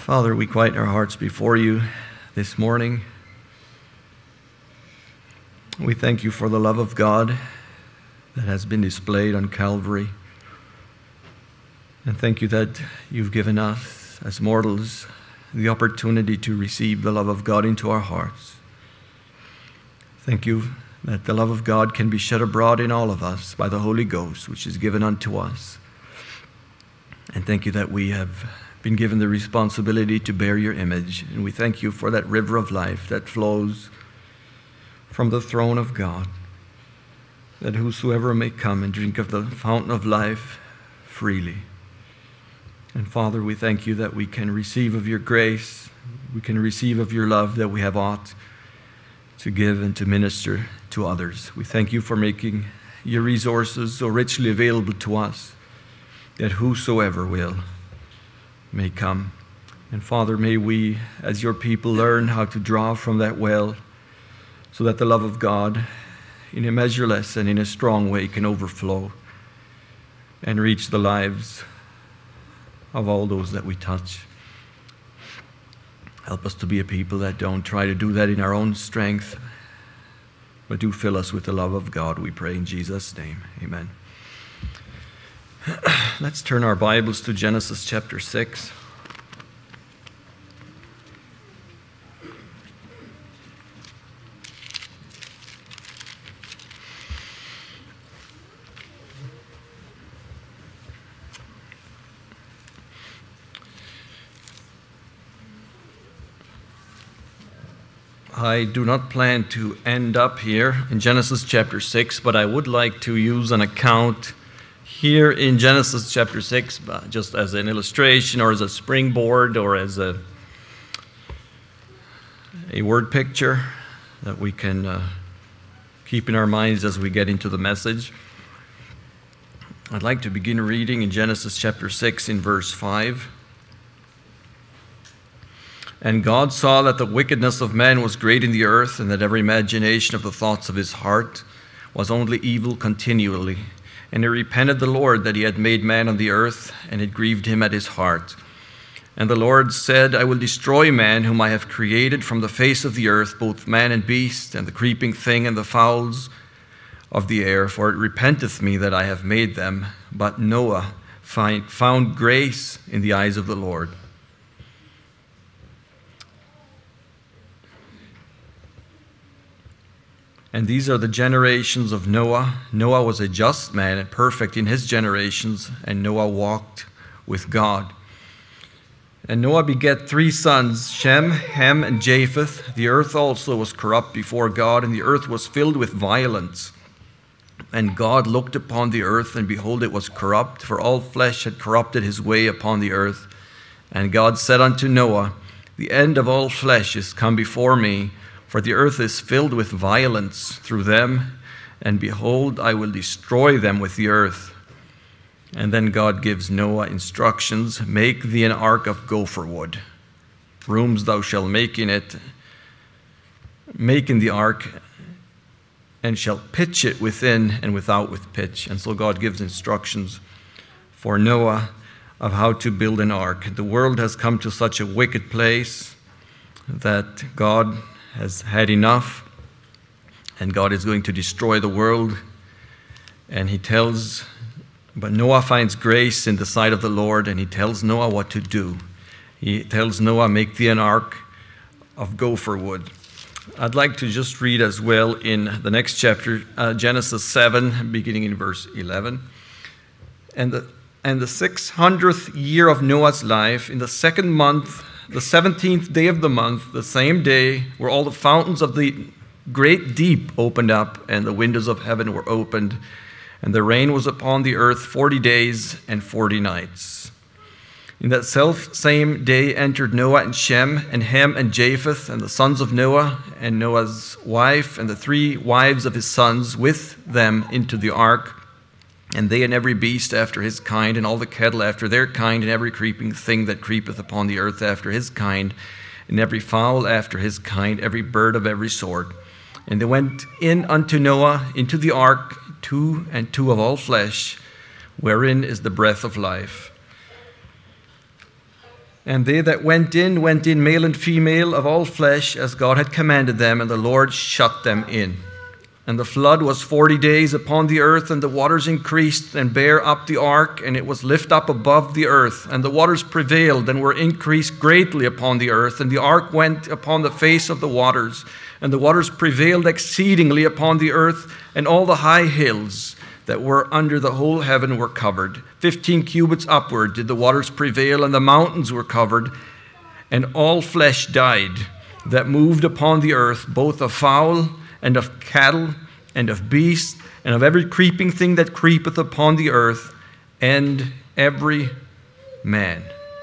Father, we quieten our hearts before you this morning. We thank you for the love of God that has been displayed on Calvary. And thank you that you've given us, as mortals, the opportunity to receive the love of God into our hearts. Thank you that the love of God can be shed abroad in all of us by the Holy Ghost, which is given unto us. And thank you that we have been given the responsibility to bear your image. And we thank you for that river of life that flows from the throne of God, that whosoever may come and drink of the fountain of life freely. And Father, we thank you that we can receive of your grace, we can receive of your love, that we have aught to give and to minister to others. We thank you for making your resources so richly available to us, that whosoever will may come. And Father, may we, as your people, learn how to draw from that well so that the love of God, in a measureless and in a strong way, can overflow and reach the lives of all those that we touch. Help us to be a people that don't try to do that in our own strength, but do fill us with the love of God, we pray in Jesus' name. Amen. Let's turn our Bibles to Genesis chapter 6. I do not plan to end up here in Genesis chapter 6, but I would like to use an account here in Genesis chapter 6, just as an illustration or as a springboard or as a word picture that we can keep in our minds as we get into the message. I'd like to begin reading in Genesis chapter 6 in verse 5. And God saw that the wickedness of man was great in the earth, and that every imagination of the thoughts of his heart was only evil continually. And he repented the Lord that he had made man on the earth, and it grieved him at his heart. And the Lord said, I will destroy man whom I have created from the face of the earth, both man and beast, and the creeping thing and the fowls of the air, for it repenteth me that I have made them. But Noah found grace in the eyes of the Lord. And these are the generations of Noah. Noah was a just man and perfect in his generations, and Noah walked with God. And Noah begat 3 sons, Shem, Ham, and Japheth. The earth also was corrupt before God, and the earth was filled with violence. And God looked upon the earth, and behold, it was corrupt, for all flesh had corrupted his way upon the earth. And God said unto Noah, the end of all flesh is come before me, for the earth is filled with violence through them, and behold, I will destroy them with the earth. And then God gives Noah instructions, make thee an ark of gopher wood. Rooms thou shalt make in it, make in the ark, and shalt pitch it within and without with pitch. And so God gives instructions for Noah of how to build an ark. The world has come to such a wicked place that God has had enough, and God is going to destroy the world. And but Noah finds grace in the sight of the Lord, and he tells Noah what to do. He tells Noah, make thee an ark of gopher wood. I'd like to just read as well in the next chapter, Genesis 7, beginning in verse 11. And the 600th year of Noah's life, in the 2nd month, the 17th day of the month, the same day, where all the fountains of the great deep opened up, and the windows of heaven were opened, and the rain was upon the earth 40 days and 40 nights. In that same day entered Noah and Shem and Ham and Japheth, and the sons of Noah, and Noah's wife, and the 3 wives of his sons with them into the ark. And they and every beast after his kind, and all the cattle after their kind, and every creeping thing that creepeth upon the earth after his kind, and every fowl after his kind, every bird of every sort. And they went in unto Noah into the ark, 2 and 2 of all flesh, wherein is the breath of life. And they that went in, male and female, of all flesh, as God had commanded them, and the Lord shut them in. And the flood was 40 days upon the earth, and the waters increased and bare up the ark, and it was lift up above the earth. And the waters prevailed and were increased greatly upon the earth, and the ark went upon the face of the waters. And the waters prevailed exceedingly upon the earth, and all the high hills that were under the whole heaven were covered. 15 cubits upward did the waters prevail, and the mountains were covered, and all flesh died that moved upon the earth, both of fowl and of cattle and of beasts, and of every creeping thing that creepeth upon the earth, and every man.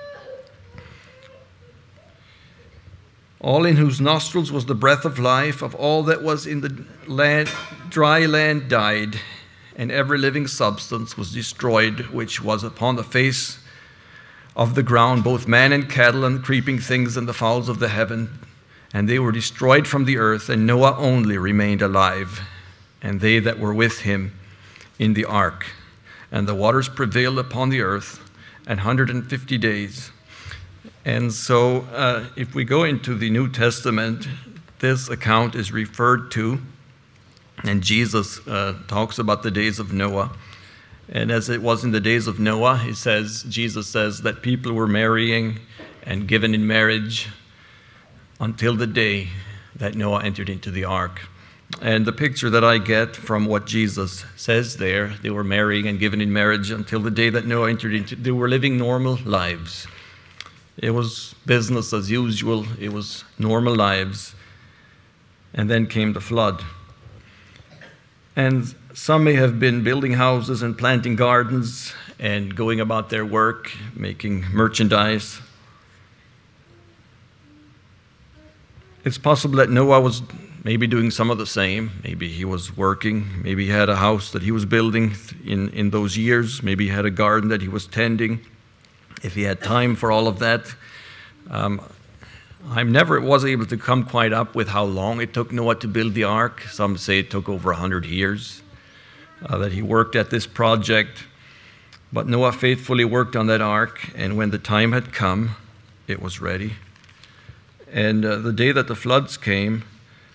All in whose nostrils was the breath of life, of all that was in the land, dry land died, and every living substance was destroyed, which was upon the face of the ground, both man and cattle, and creeping things, and the fowls of the heaven. And they were destroyed from the earth, and Noah only remained alive, and they that were with him in the ark. And the waters prevailed upon the earth 150 days. And so if we go into the New Testament, this account is referred to, and Jesus talks about the days of Noah. And as it was in the days of Noah, Jesus says that people were marrying and given in marriage until the day that Noah entered into the ark. And the picture that I get from what Jesus says there, they were marrying and given in marriage until the day that Noah entered into, they were living normal lives. It was business as usual. It was normal lives. And then came the flood. And some may have been building houses and planting gardens and going about their work, making merchandise. It's possible that Noah was maybe doing some of the same. Maybe he was working. Maybe he had a house that he was building in those years. Maybe he had a garden that he was tending. If he had time for all of that. I never was able to come quite up with how long it took Noah to build the ark. Some say it took over 100 years that he worked at this project. But Noah faithfully worked on that ark, and when the time had come, it was ready. And the day that the floods came,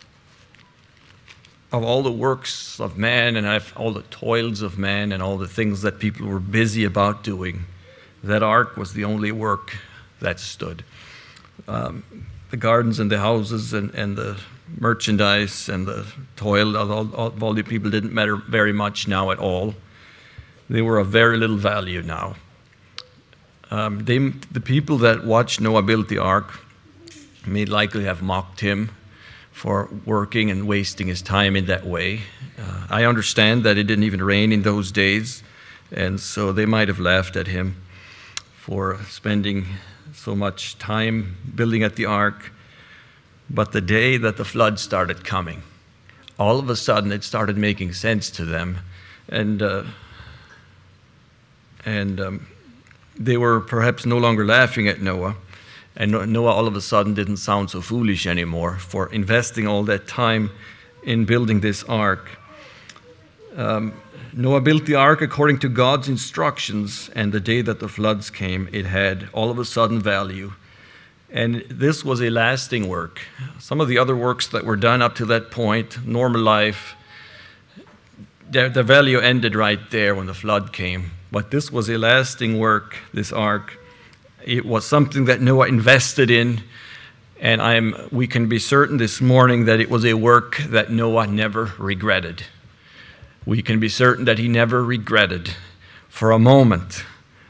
of all the works of man and all the toils of man and all the things that people were busy about doing, that ark was the only work that stood. The gardens and the houses and the merchandise and the toil of all the people didn't matter very much now at all. They were of very little value now. The people that watched Noah build the ark may likely have mocked him for working and wasting his time in that way. I understand that it didn't even rain in those days, and so they might have laughed at him for spending so much time building at the ark. But the day that the flood started coming, all of a sudden it started making sense to them. And they were perhaps no longer laughing at Noah. And Noah all of a sudden didn't sound so foolish anymore for investing all that time in building this ark. Noah built the ark according to God's instructions, and the day that the floods came, it had all of a sudden value. And this was a lasting work. Some of the other works that were done up to that point, normal life, the value ended right there when the flood came. But this was a lasting work, this ark. It was something that Noah invested in, and we can be certain this morning that it was a work that Noah never regretted. We can be certain that he never regretted for a moment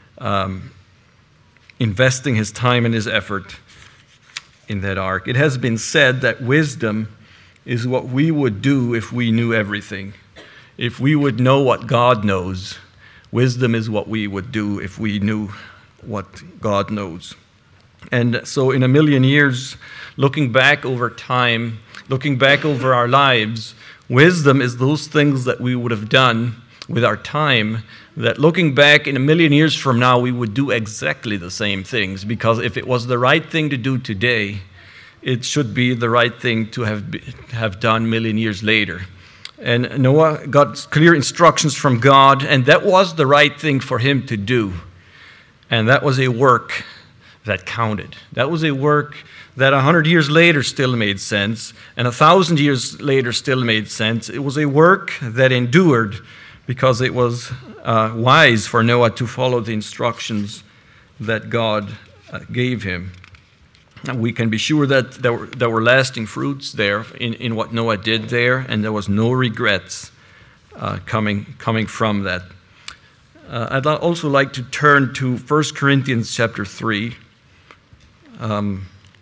investing his time and his effort in that ark. It has been said that wisdom is what we would do if we knew everything. If we would know what God knows, wisdom is what we would do if we knew what God knows. And so in a million years, looking back over time, looking back over our lives, wisdom is those things that we would have done with our time, that looking back in a million years from now, we would do exactly the same things. Because if it was the right thing to do today, it should be the right thing to have done a million years later. And Noah got clear instructions from God, and that was the right thing for him to do. And that was a work that counted. That was a work that 100 years later still made sense, and 1,000 years later still made sense. It was a work that endured because it was wise for Noah to follow the instructions that God gave him. And we can be sure that there were lasting fruits there in what Noah did there, and there was no regrets coming from that. I'd also like to turn to 1 Corinthians chapter 3. 1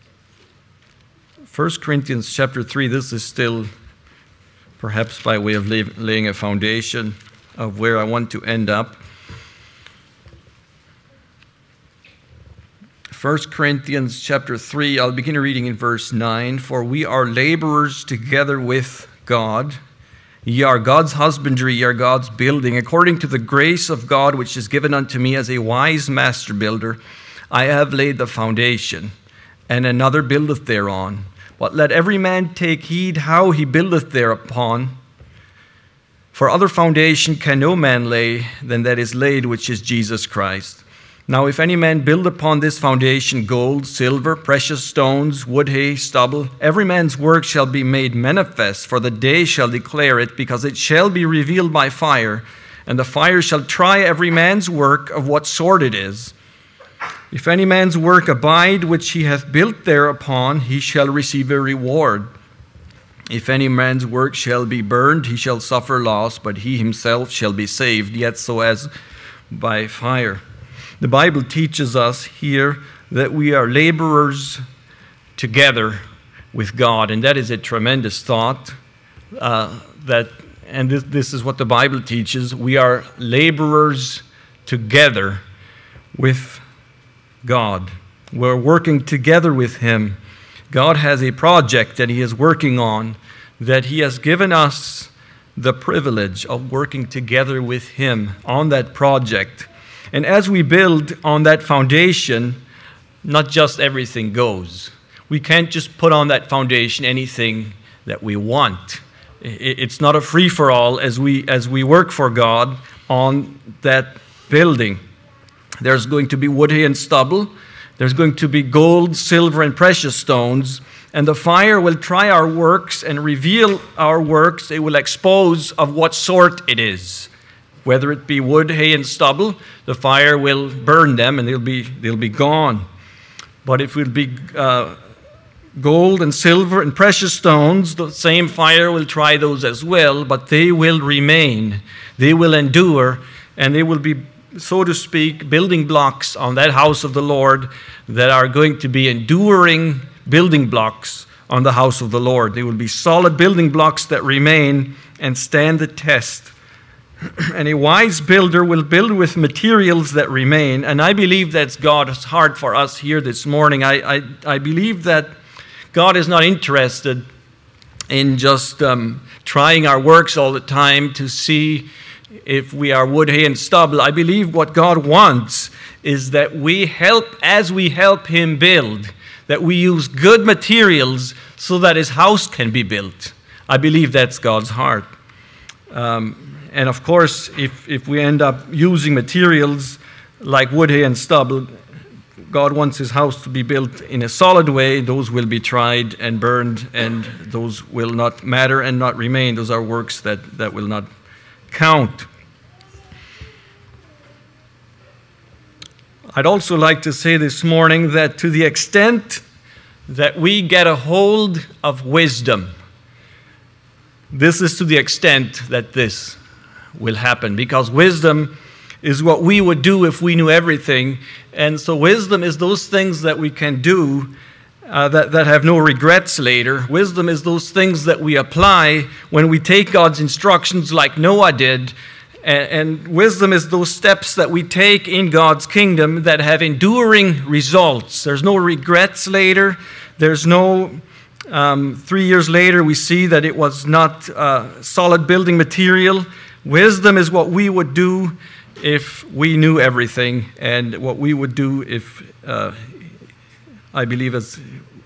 Corinthians chapter 3, this is still perhaps by way of laying a foundation of where I want to end up. 1 Corinthians chapter 3, I'll begin reading in verse 9. For we are laborers together with God. Ye are God's husbandry, ye are God's building. According to the grace of God which is given unto me as a wise master builder, I have laid the foundation, and another buildeth thereon. But let every man take heed how he buildeth thereupon. For other foundation can no man lay than that is laid, which is Jesus Christ. Now if any man build upon this foundation gold, silver, precious stones, wood, hay, stubble, every man's work shall be made manifest, for the day shall declare it, because it shall be revealed by fire, and the fire shall try every man's work of what sort it is. If any man's work abide which he hath built thereupon, he shall receive a reward. If any man's work shall be burned, he shall suffer loss, but he himself shall be saved, yet so as by fire. The Bible teaches us here that we are laborers together with God, and that is a tremendous thought. This is what the Bible teaches. We are laborers together with God. We're working together with Him. God has a project that He is working on, that He has given us the privilege of working together with Him on that project. And as we build on that foundation, not just everything goes. We can't just put on that foundation anything that we want. It's not a free-for-all as we work for God on that building. There's going to be wood, hay, and stubble. There's going to be gold, silver, and precious stones. And the fire will try our works and reveal our works. It will expose of what sort it is. Whether it be wood, hay, and stubble, the fire will burn them and they'll be gone. But if it will be gold and silver and precious stones, the same fire will try those as well, but they will remain. They will endure, and they will be, so to speak, building blocks on that house of the Lord that are going to be enduring building blocks on the house of the Lord. They will be solid building blocks that remain and stand the test. And a wise builder will build with materials that remain. And I believe that's God's heart for us here this morning. I believe that God is not interested in just trying our works all the time to see if we are wood, hay, and stubble. I believe what God wants is that we help Him build, that we use good materials so that His house can be built. I believe that's God's heart. And of course, if we end up using materials like wood, hay, and stubble, God wants His house to be built in a solid way. Those will be tried and burned, and those will not matter and not remain. Those are works that will not count. I'd also like to say this morning that to the extent that we get a hold of wisdom, this is to the extent that this will happen, because wisdom is what we would do if we knew everything. And so wisdom is those things that we can do that have no regrets later. Wisdom is those things that we apply when we take God's instructions like Noah did. And wisdom is those steps that we take in God's kingdom that have enduring results. There's no regrets later. There's no 3 years later we see that it was not solid building material. Wisdom is what we would do if we knew everything, and what we would do if, I believe, as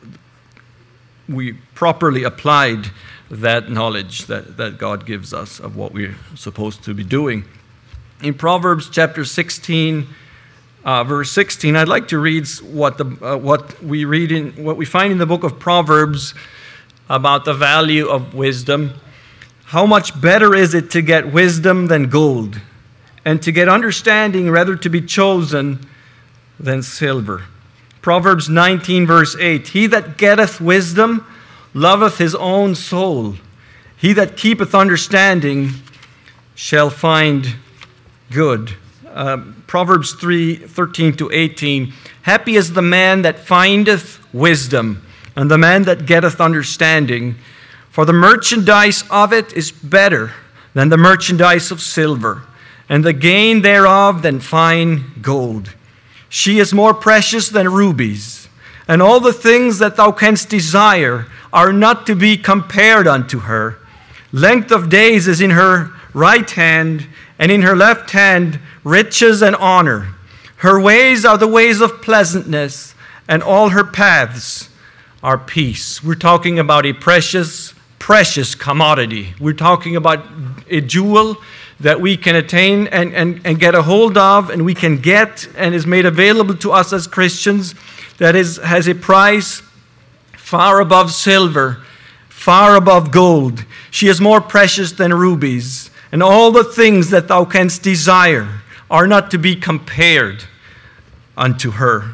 we properly applied that knowledge that God gives us of what we're supposed to be doing. In Proverbs chapter 16, verse 16, I'd like to read what we find in the book of Proverbs about the value of wisdom. How much better is it to get wisdom than gold, and to get understanding rather to be chosen than silver. Proverbs 19, verse 8, he that getteth wisdom loveth his own soul. He that keepeth understanding shall find good. Proverbs 3:13-18, happy is the man that findeth wisdom, and the man that getteth understanding, for the merchandise of it is better than the merchandise of silver, and the gain thereof than fine gold. She is more precious than rubies, and all the things that thou canst desire are not to be compared unto her. Length of days is in her right hand, and in her left hand riches and honor. Her ways are the ways of pleasantness, and all her paths are peace. We're talking about a precious commodity. We're talking about a jewel that we can attain and get a hold of, and we can get and is made available to us as Christians, that has a price far above silver, far above gold. She is more precious than rubies, and all the things that thou canst desire are not to be compared unto her.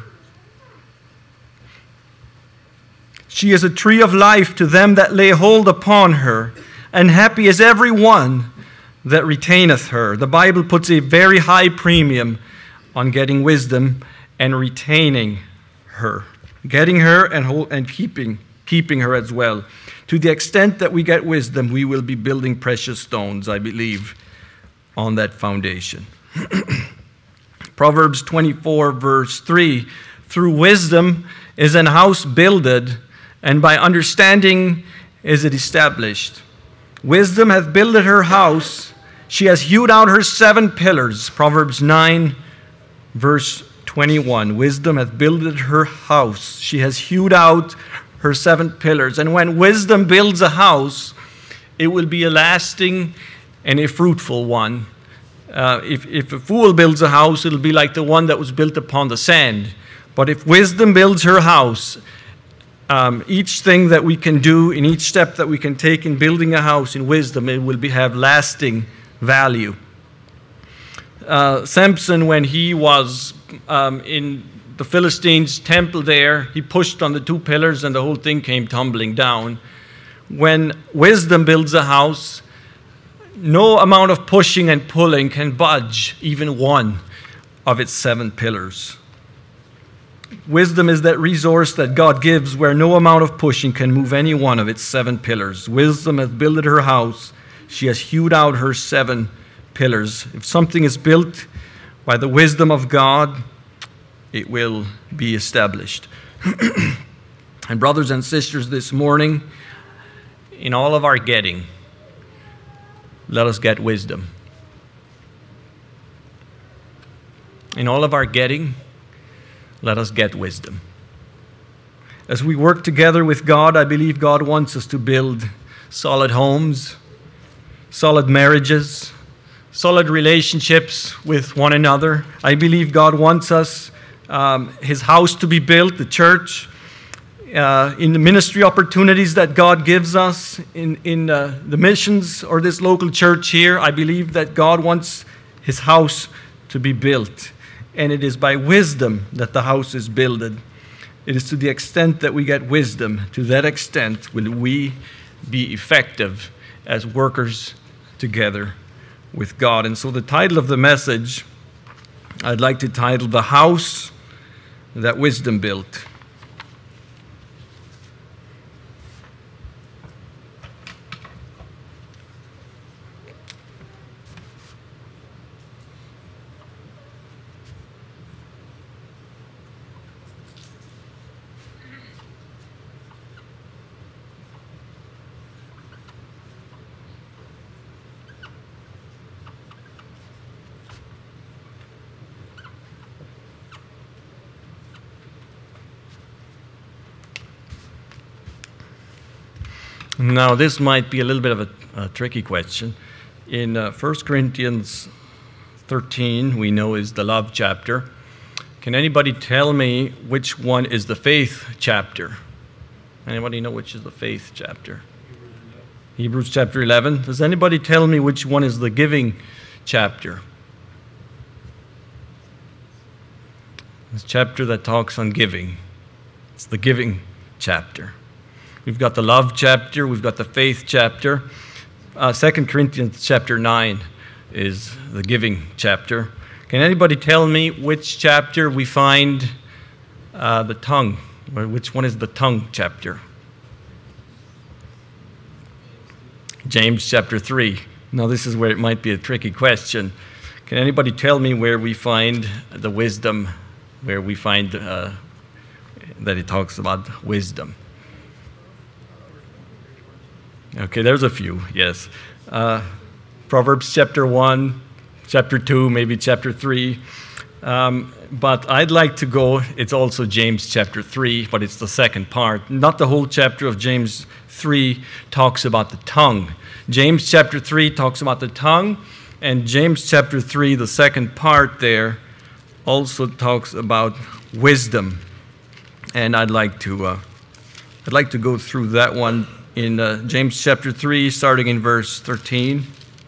She is a tree of life to them that lay hold upon her, and happy is every one that retaineth her. The Bible puts a very high premium on getting wisdom and retaining her. Getting her and keeping her as well. To the extent that we get wisdom, we will be building precious stones, I believe, on that foundation. Proverbs 24, verse 3, through wisdom is an house builded, and by understanding is it established. Wisdom hath builded her house. She has hewed out her 7 pillars. Proverbs 9, verse 21. Wisdom hath builded her house. She has hewed out her 7 pillars. And when wisdom builds a house, it will be a lasting and a fruitful one. If a fool builds a house, it'll be like the one that was built upon the sand. But if wisdom builds her house, each thing that we can do, in each step that we can take in building a house in wisdom, it will have lasting value. Samson, when he was in the Philistines' temple there, he pushed on the 2 pillars and the whole thing came tumbling down. When wisdom builds a house, no amount of pushing and pulling can budge even one of its 7 pillars. Wisdom is that resource that God gives where no amount of pushing can move any one of its 7 pillars. Wisdom hath builded her house. She has hewed out her 7 pillars. If something is built by the wisdom of God, it will be established. And brothers and sisters, this morning, in all of our getting, let us get wisdom. In all of our getting, let us get wisdom. As we work together with God, I believe God wants us to build solid homes, solid marriages, solid relationships with one another. I believe God wants us, His house to be built, the church, in the ministry opportunities that God gives us, in the missions or this local church here. I believe that God wants His house to be built. And it is by wisdom that the house is builded. It is to the extent that we get wisdom, to that extent will we be effective as workers together with God. And so the title of the message, I'd like to title, The House That Wisdom Built. Now, this might be a little bit of a tricky question. In 1 Corinthians 13, we know is the love chapter. Can anybody tell me which one is the faith chapter? Anybody know which is the faith chapter? Hebrews chapter 11. Does anybody tell me which one is the giving chapter? This chapter that talks on giving. It's the giving chapter. We've got the love chapter. We've got the faith chapter. 2 Corinthians chapter 9 is the giving chapter. Can anybody tell me which chapter we find the tongue? Or which one is the tongue chapter? James chapter 3. Now this is where it might be a tricky question. Can anybody tell me where we find the wisdom, where we find that it talks about wisdom? Okay, there's a few, yes. Proverbs chapter 1, chapter 2, maybe chapter 3. But I'd like to go, it's also James chapter 3, but it's the second part. Not the whole chapter of James 3 talks about the tongue. James chapter 3 talks about the tongue, and James chapter 3, the second part there, also talks about wisdom. And I'd like to go through that one in James chapter 3, starting in verse 13.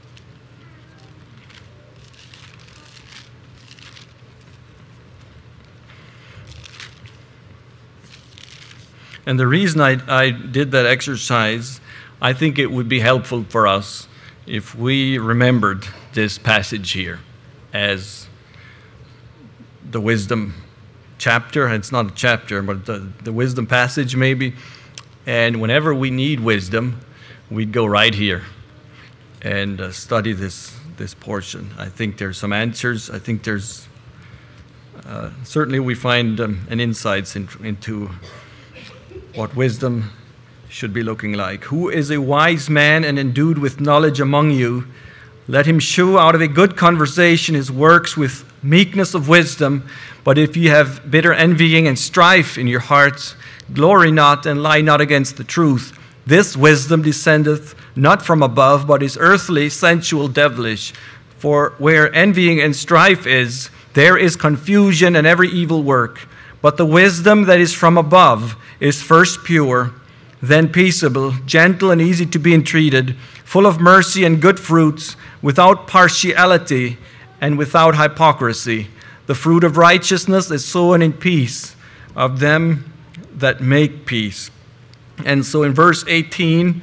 And the reason I did that exercise, I think it would be helpful for us if we remembered this passage here as the wisdom chapter. It's not a chapter, but the wisdom passage maybe. And whenever we need wisdom, we'd go right here and study this portion. I think there's some answers. I think there's certainly we find an insights into what wisdom should be looking like. Who is a wise man and endued with knowledge among you? Let him shew out of a good conversation his works with meekness of wisdom. But if ye have bitter envying and strife in your hearts, glory not and lie not against the truth. This wisdom descendeth not from above, but is earthly, sensual, devilish. For where envying and strife is, there is confusion and every evil work. But the wisdom that is from above is first pure, then peaceable, gentle and easy to be entreated, full of mercy and good fruits, without partiality and without hypocrisy. The fruit of righteousness is sown in peace of them that make peace. And so in verse 13,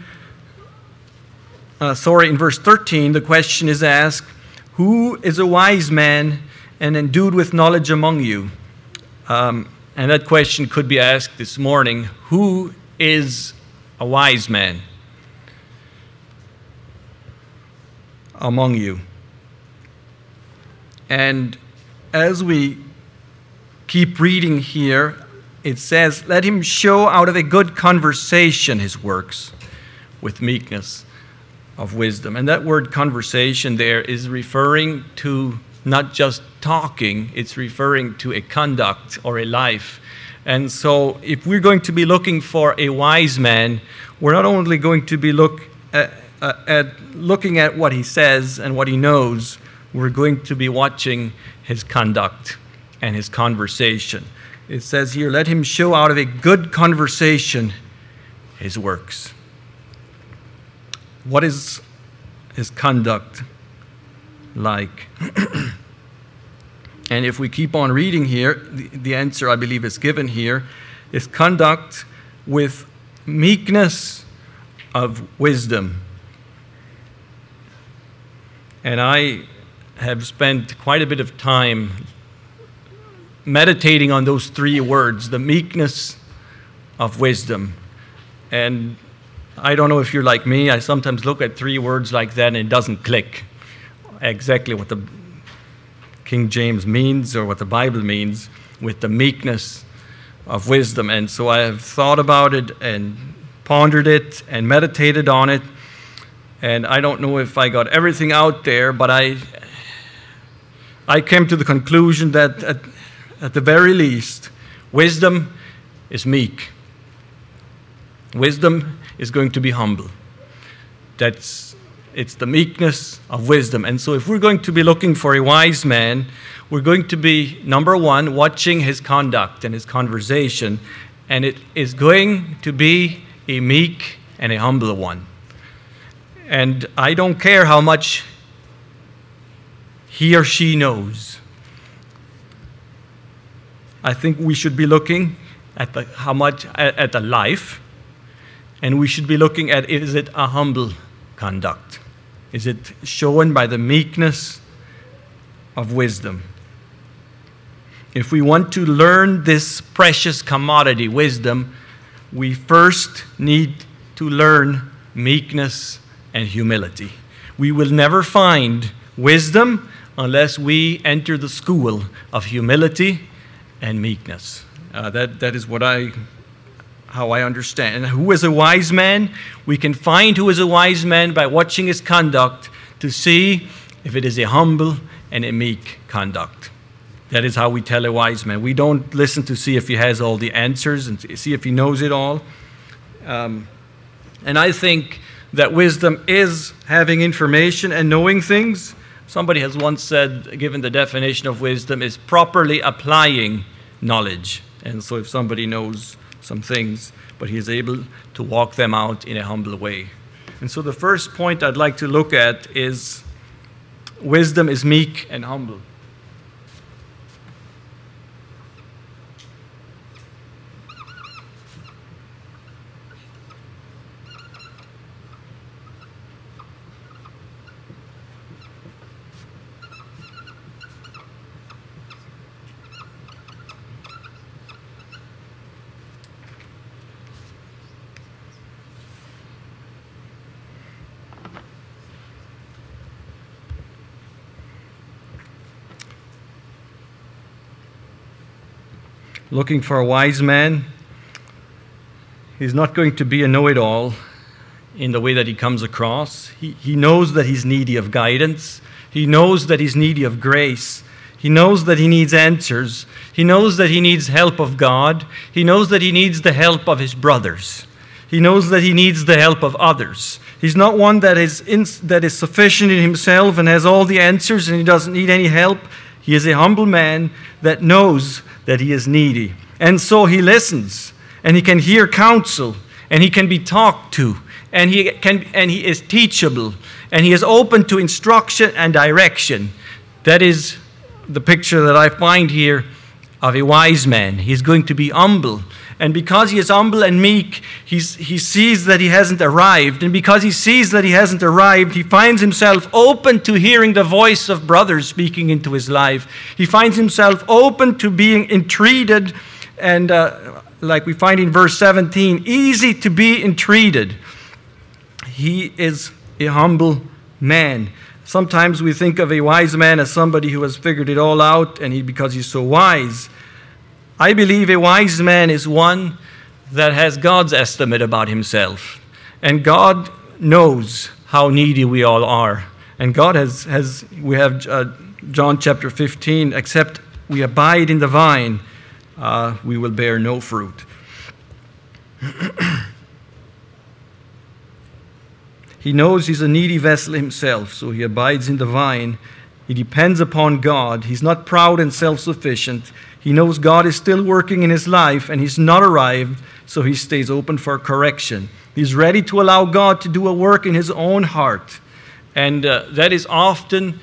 the question is asked, who is a wise man and endued with knowledge among you? And that question could be asked this morning, who is a wise man among you? And as we keep reading here, it says, let him show out of a good conversation his works with meekness of wisdom. And that word conversation there is referring to not just talking, it's referring to a conduct or a life. And so if we're going to be looking for a wise man, we're not only going to be looking at what he says and what he knows, we're going to be watching his conduct and his conversation. It says here, let him show out of a good conversation his works. What is his conduct like? And if we keep on reading here, the answer I believe is given here, is conduct with meekness of wisdom. And I have spent quite a bit of time meditating on those three words, the meekness of wisdom. And I don't know if you're like me, I sometimes look at three words like that and it doesn't click exactly what the King James means or what the Bible means with the meekness of wisdom. And so I have thought about it and pondered it and meditated on it. And I don't know if I got everything out there, but I came to the conclusion that at the very least, wisdom is meek. Wisdom is going to be humble. That's It's the meekness of wisdom. And so if we're going to be looking for a wise man, we're going to be, number one, watching his conduct and his conversation. And it is going to be a meek and a humble one. And I don't care how much he or she knows. I think we should be looking at the life, and we should be looking at, is it a humble conduct? Is it shown by the meekness of wisdom? If we want to learn this precious commodity, wisdom, we first need to learn meekness and humility. We will never find wisdom unless we enter the school of humility and meekness. That is how I understand. And who is a wise man? We can find who is a wise man by watching his conduct to see if it is a humble and a meek conduct. That is how we tell a wise man. We don't listen to see if he has all the answers and see if he knows it all. And I think that wisdom is having information and knowing things. Somebody has once said, given the definition of wisdom, is properly applying knowledge. And so if somebody knows some things, but he is able to walk them out in a humble way. And so the first point I'd like to look at is wisdom is meek and humble. Looking for a wise man, he's not going to be a know-it-all in the way that he comes across. He knows that he's needy of guidance. He knows that he's needy of grace. He knows that he needs answers. He knows that he needs help of God. He knows that he needs the help of his brothers. He knows that he needs the help of others. He's not one that is sufficient in himself and has all the answers and he doesn't need any help. He is a humble man that knows that he is needy. And so he listens, and he can hear counsel, and he can be talked to, and he is teachable, and he is open to instruction and direction. That is the picture that I find here of a wise man. He is going to be humble. And because he is humble and meek, he sees that he hasn't arrived. And because he sees that he hasn't arrived, he finds himself open to hearing the voice of brothers speaking into his life. He finds himself open to being entreated, and like we find in verse 17, easy to be entreated. He is a humble man. Sometimes we think of a wise man as somebody who has figured it all out, and because he's so wise. I believe a wise man is one that has God's estimate about himself. And God knows how needy we all are. And God we have John chapter 15, except we abide in the vine, we will bear no fruit. He knows he's a needy vessel himself, so he abides in the vine. He depends upon God. He's not proud and self-sufficient. He knows God is still working in his life and he's not arrived, so he stays open for correction. He's ready to allow God to do a work in his own heart. And that is often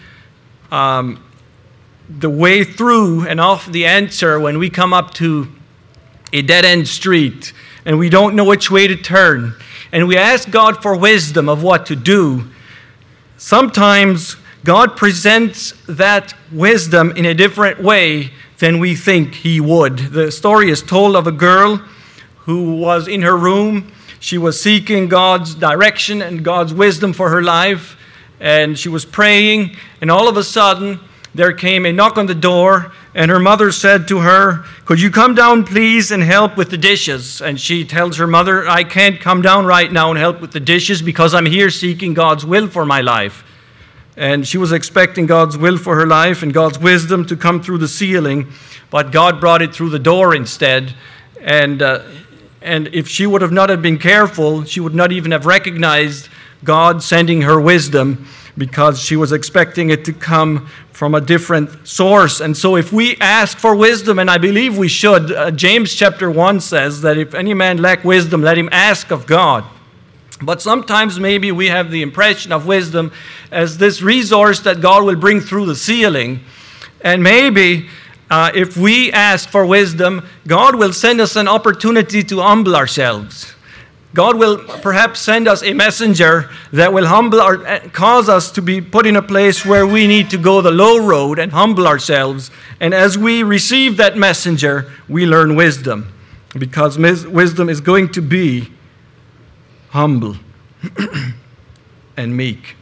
the way through and often the answer when we come up to a dead-end street and we don't know which way to turn. And we ask God for wisdom of what to do. Sometimes God presents that wisdom in a different way than we think he would. The story is told of a girl who was in her room. She was seeking God's direction and God's wisdom for her life. And she was praying. And all of a sudden, there came a knock on the door. And her mother said to her, "Could you come down, please, and help with the dishes?" And she tells her mother, "I can't come down right now and help with the dishes because I'm here seeking God's will for my life." And she was expecting God's will for her life and God's wisdom to come through the ceiling, but God brought it through the door instead. And if she would have not have been careful, she would not even have recognized God sending her wisdom because she was expecting it to come from a different source. And so if we ask for wisdom, and I believe we should, James chapter 1 says that if any man lack wisdom, let him ask of God. But sometimes maybe we have the impression of wisdom as this resource that God will bring through the ceiling. And maybe if we ask for wisdom, God will send us an opportunity to humble ourselves. God will perhaps send us a messenger that will cause us to be put in a place where we need to go the low road and humble ourselves. And as we receive that messenger, we learn wisdom, because wisdom is going to be humble and meek.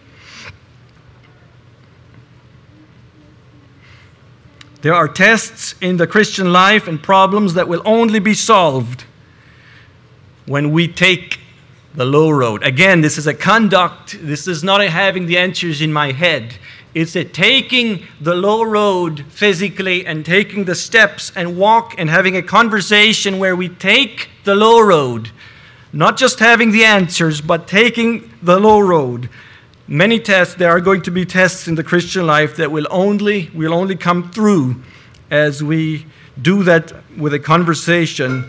There are tests in the Christian life and problems that will only be solved when we take the low road. Again, this is a conduct. This is not a having the answers in my head. It's a taking the low road physically and taking the steps and walk and having a conversation where we take the low road. Not just having the answers, but taking the low road. Many tests, there are going to be tests in the Christian life that will only come through as we do that with a conversation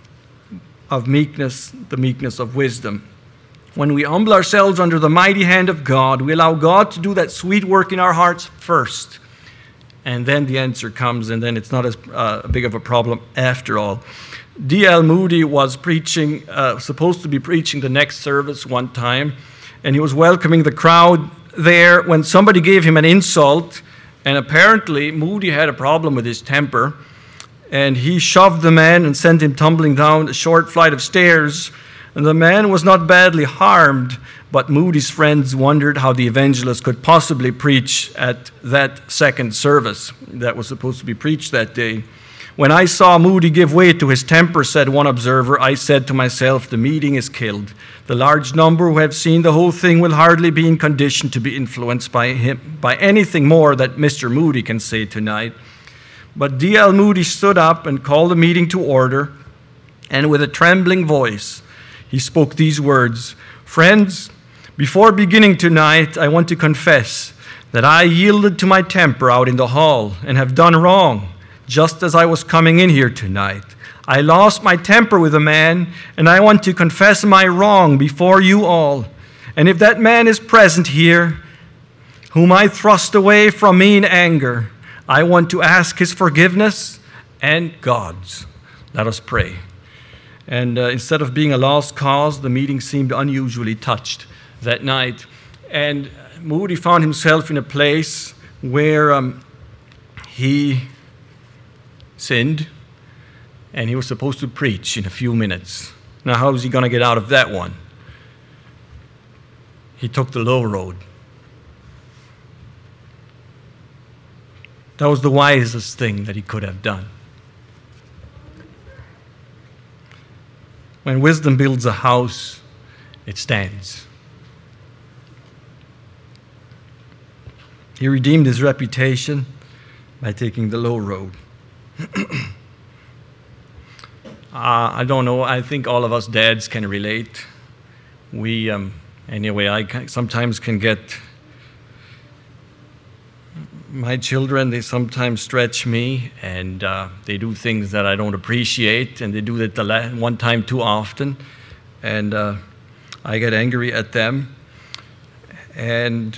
of meekness, the meekness of wisdom. When we humble ourselves under the mighty hand of God, we allow God to do that sweet work in our hearts first. And then the answer comes, and then it's not as big of a problem after all. D.L. Moody was supposed to be preaching the next service one time, and he was welcoming the crowd there when somebody gave him an insult, and apparently Moody had a problem with his temper. And he shoved the man and sent him tumbling down a short flight of stairs. And the man was not badly harmed, but Moody's friends wondered how the evangelist could possibly preach at that second service that was supposed to be preached that day. When I saw Moody give way to his temper, said one observer, I said to myself, the meeting is killed. The large number who have seen the whole thing will hardly be in condition to be influenced by anything more that Mr. Moody can say tonight. But D.L. Moody stood up and called the meeting to order, and with a trembling voice, he spoke these words, Friends, before beginning tonight, I want to confess that I yielded to my temper out in the hall and have done wrong, just as I was coming in here tonight. I lost my temper with a man, and I want to confess my wrong before you all. And if that man is present here, whom I thrust away from me in anger, I want to ask his forgiveness and God's. Let us pray. And instead of being a lost cause, the meeting seemed unusually touched that night. And Moody found himself in a place where he sinned, and he was supposed to preach in a few minutes. Now, how was he going to get out of that one? He took the low road. That was the wisest thing that he could have done. When wisdom builds a house, it stands. He redeemed his reputation by taking the low road. I don't know. I think all of us dads can relate. Anyway, I sometimes can get my children, they sometimes stretch me, and they do things that I don't appreciate, and they do it one time too often, and I get angry at them. And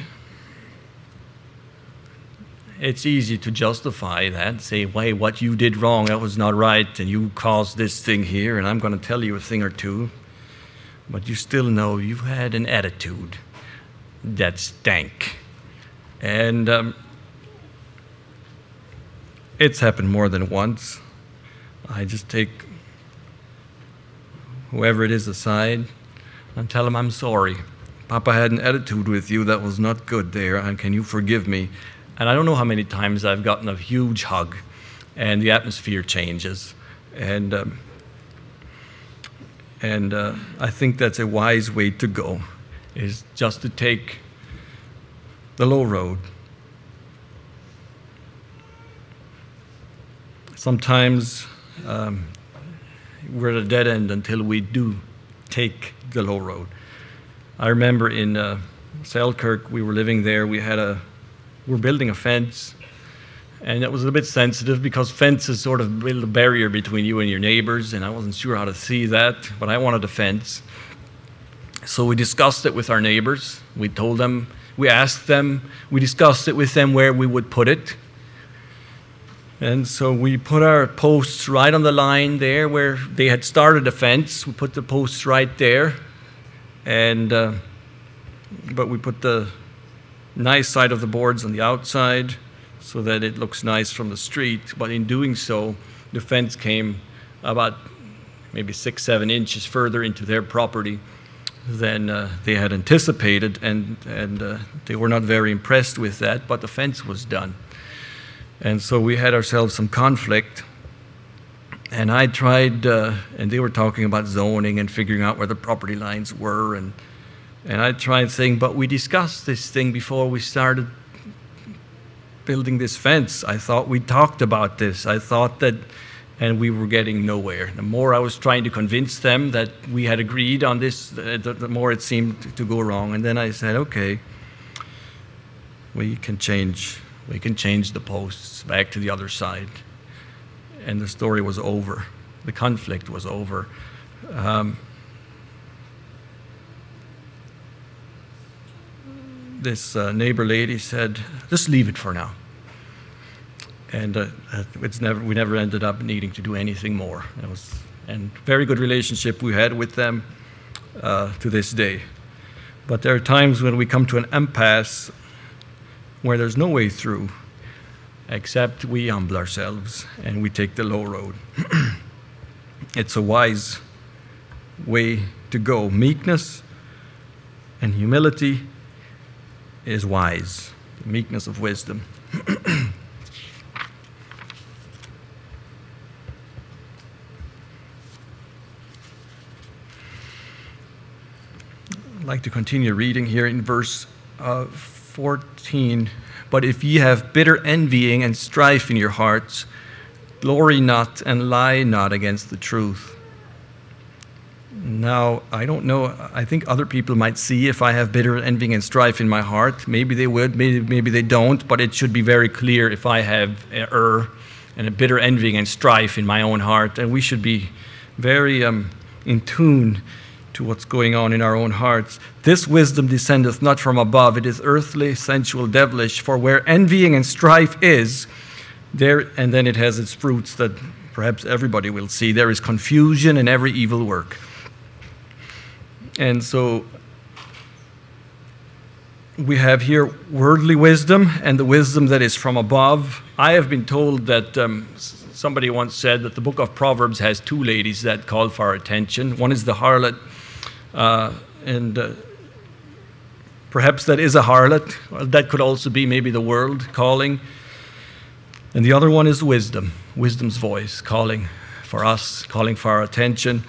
it's easy to justify that, say, "Why, what you did wrong, that was not right, and you caused this thing here, and I'm going to tell you a thing or two." But you still know you had an attitude that stank. And it's happened more than once. I just take whoever it is aside and tell them, "I'm sorry. Papa had an attitude with you that was not good there, and can you forgive me?" And I don't know how many times I've gotten a huge hug, and the atmosphere changes. And I think that's a wise way to go, is just to take the low road. Sometimes we're at a dead end until we do take the low road. I remember in Selkirk, we were living there. We were building a fence, and it was a bit sensitive because fences sort of build a barrier between you and your neighbors, and I wasn't sure how to see that, but I wanted a fence. So we discussed it with our neighbors. We told them, we asked them, we discussed it with them where we would put it. And so we put our posts right on the line there where they had started the fence. We put the posts right there, but we put the nice side of the boards on the outside so that it looks nice from the street. But in doing so, the fence came about maybe 6-7 inches further into their property than they had anticipated, and they were not very impressed with that, but the fence was done. And so we had ourselves some conflict, and I tried, and they were talking about zoning and figuring out where the property lines were, and I tried saying, but we discussed this thing before we started building this fence. I thought we talked about this. I thought that, and we were getting nowhere. The more I was trying to convince them that we had agreed on this, the more it seemed to go wrong. And then I said, okay, we can change the posts back to the other side. And the story was over. The conflict was over. This neighbor lady said, just leave it for now. And we never ended up needing to do anything more. And very good relationship we had with them to this day. But there are times when we come to an impasse where there's no way through, except we humble ourselves and we take the low road. It's a wise way to go. Meekness and humility is wise. The meekness of wisdom. I'd like to continue reading here in verse 14. But if ye have bitter envying and strife in your hearts, glory not and lie not against the truth. Now, I don't know. I think other people might see if I have bitter envying and strife in my heart. Maybe they would, maybe they don't, but it should be very clear if I have error and a bitter envying and strife in my own heart. And we should be very in tune to what's going on in our own hearts. This wisdom descendeth not from above. It is earthly, sensual, devilish. For where envying and strife is, there, and then it has its fruits that perhaps everybody will see. There is confusion and every evil work. And so we have here worldly wisdom and the wisdom that is from above. I have been told that somebody once said that the book of Proverbs has two ladies that call for our attention. One is the harlot, and perhaps that is a harlot. Well, that could also be maybe the world calling. And the other one is wisdom, wisdom's voice calling for us, calling for our attention.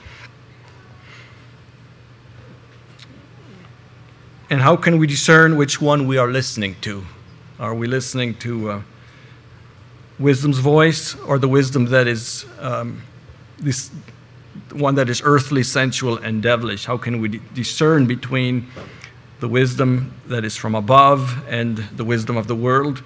And how can we discern which one we are listening to? Are we listening to wisdom's voice or the wisdom that is this one that is earthly, sensual, and devilish? How can we discern between the wisdom that is from above and the wisdom of the world?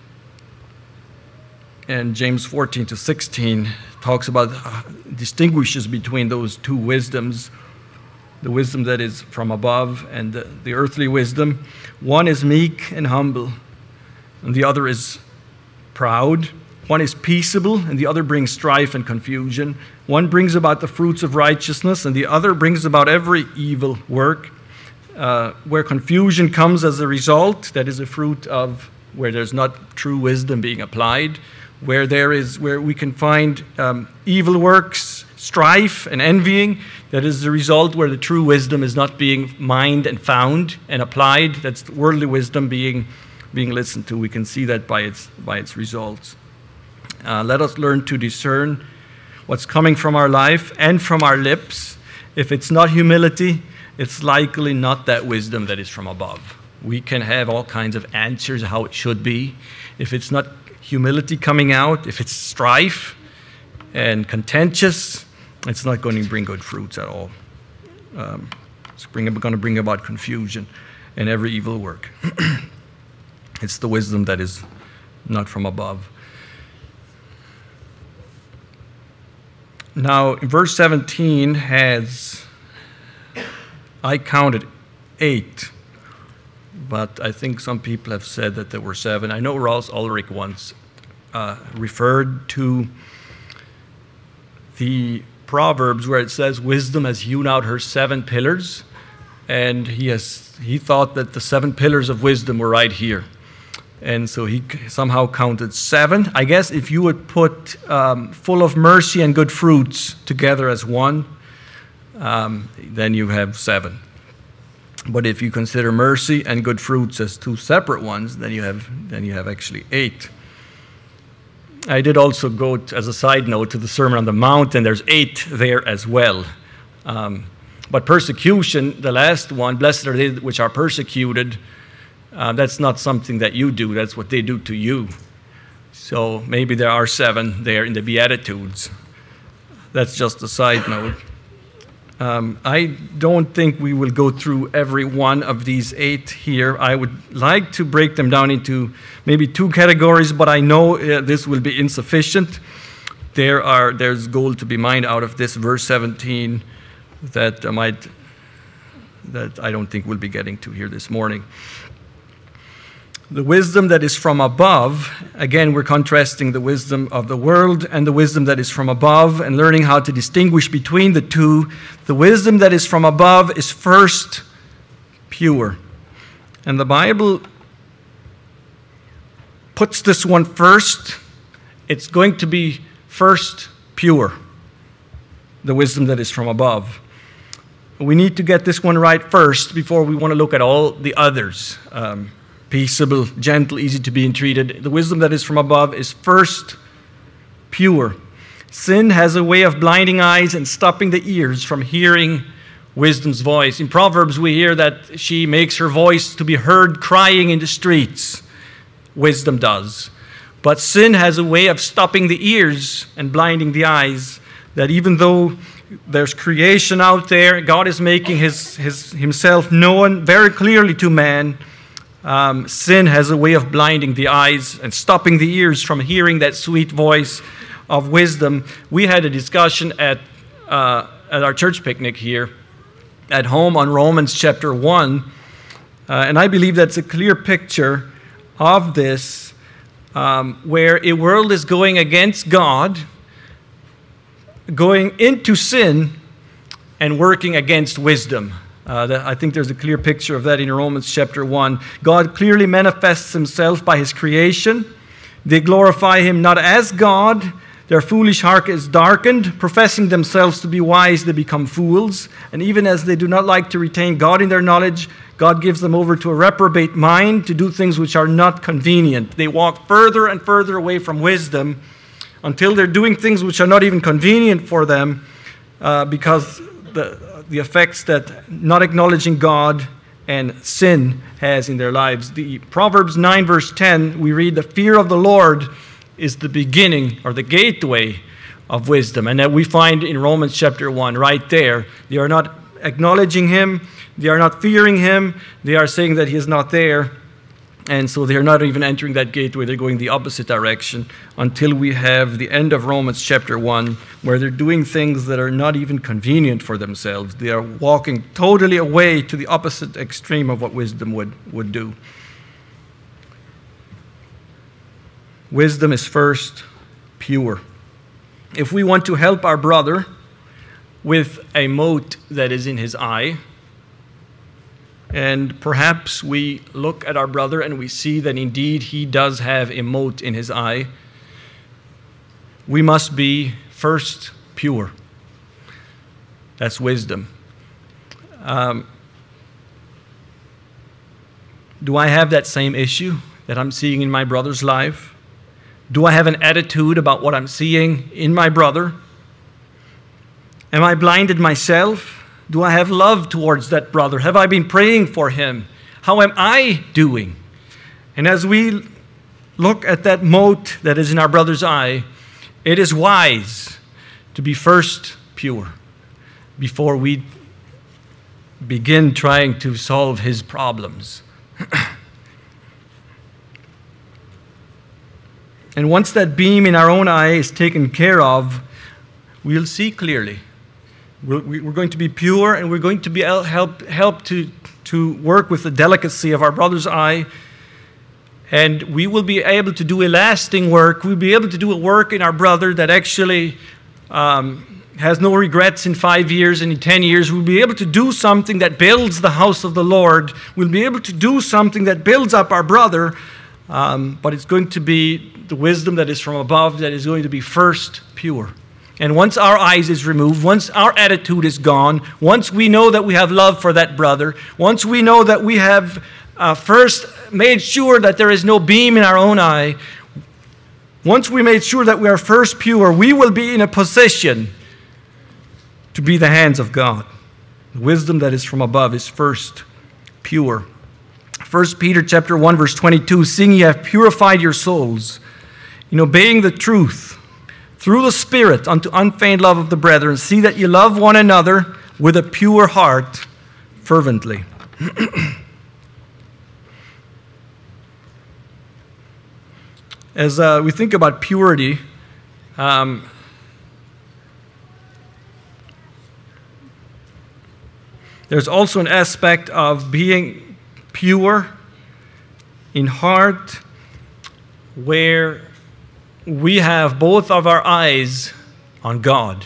And James 14-16 talks about, distinguishes between those two wisdoms. The wisdom that is from above and the earthly wisdom. One is meek and humble, and the other is proud. One is peaceable, and the other brings strife and confusion. One brings about the fruits of righteousness, and the other brings about every evil work. Where confusion comes as a result, that is a fruit of where there's not true wisdom being applied. Where we can find evil works, strife and envying, that is the result where the true wisdom is not being mined and found and applied. That's worldly wisdom being listened to. We can see that by its results. Let us learn to discern what's coming from our life and from our lips. If it's not humility, it's likely not that wisdom that is from above. We can have all kinds of answers how it should be. If it's not humility coming out, if it's strife and contentious, it's not going to bring good fruits at all. It's going to bring about confusion and every evil work. It's the wisdom that is not from above. Now, verse 17 has, I counted 8, but I think some people have said that there were 7. I know Ross Ulrich once referred to the Proverbs where it says wisdom has hewn out her 7 pillars, and he thought that the 7 pillars of wisdom were right here. And so he somehow counted 7. I guess if you would put full of mercy and good fruits together as one, then you have 7. But if you consider mercy and good fruits as 2 separate ones, then you have actually 8. I did also go, as a side note, to the Sermon on the Mount, and there's 8 there as well. But persecution, the last one, blessed are they which are persecuted, that's not something that you do, that's what they do to you. So maybe there are 7 there in the Beatitudes. That's just a side note. I don't think we will go through every one of these 8 here. I would like to break them down into maybe 2 categories, but I know this will be insufficient. There's gold to be mined out of this verse 17 that I don't think we'll be getting to here this morning. The wisdom that is from above, again, we're contrasting the wisdom of the world and the wisdom that is from above and learning how to distinguish between the two. The wisdom that is from above is first pure. And the Bible puts this one first. It's going to be first pure, the wisdom that is from above. We need to get this one right first before we want to look at all the others. Peaceable, gentle, easy to be entreated. The wisdom that is from above is first pure. Sin has a way of blinding eyes and stopping the ears from hearing wisdom's voice. In Proverbs, we hear that she makes her voice to be heard crying in the streets. Wisdom does. But sin has a way of stopping the ears and blinding the eyes, that even though there's creation out there, God is making himself known very clearly to man. Sin has a way of blinding the eyes and stopping the ears from hearing that sweet voice of wisdom. We had a discussion at our church picnic here at home on Romans chapter 1, and I believe that's a clear picture of this, where a world is going against God, going into sin, and working against wisdom. I think there's a clear picture of that in Romans chapter 1. God clearly manifests himself by his creation. They glorify him not as God. Their foolish heart is darkened. Professing themselves to be wise, they become fools. And even as they do not like to retain God in their knowledge, God gives them over to a reprobate mind to do things which are not convenient. They walk further and further away from wisdom until they're doing things which are not even convenient for them because the effects that not acknowledging God and sin has in their lives. The Proverbs 9 verse 10, we read, the fear of the Lord is the beginning or the gateway of wisdom. And that we find in Romans chapter 1 right there. They are not acknowledging him. They are not fearing him. They are saying that he is not there. And so they're not even entering that gateway. They're going the opposite direction until we have the end of Romans chapter 1, where they're doing things that are not even convenient for themselves. They are walking totally away to the opposite extreme of what wisdom would do. Wisdom is first pure. If we want to help our brother with a mote that is in his eye, and perhaps we look at our brother and we see that indeed he does have a mote in his eye, we must be first pure. That's wisdom. Do I have that same issue that I'm seeing in my brother's life? Do I have an attitude about what I'm seeing in my brother? Am I blinded myself? Do I have love towards that brother? Have I been praying for him? How am I doing? And as we look at that mote that is in our brother's eye, it is wise to be first pure before we begin trying to solve his problems. And once that beam in our own eye is taken care of, we'll see clearly. We're going to be pure, and we're going to be help to work with the delicacy of our brother's eye. And we will be able to do a lasting work. We'll be able to do a work in our brother that actually has no regrets in 5 years and in 10 years. We'll be able to do something that builds the house of the Lord. We'll be able to do something that builds up our brother. But it's going to be the wisdom that is from above that is going to be first pure. And once our eyes is removed, once our attitude is gone, once we know that we have love for that brother, once we know that we have first made sure that there is no beam in our own eye, once we made sure that we are first pure, we will be in a position to be the hands of God. The wisdom that is from above is first pure. 1 Peter chapter 1, verse 22, seeing ye have purified your souls in obeying the truth through the Spirit unto unfeigned love of the brethren, see that ye love one another with a pure heart fervently. As we think about purity, there's also an aspect of being pure in heart where we have both of our eyes on God.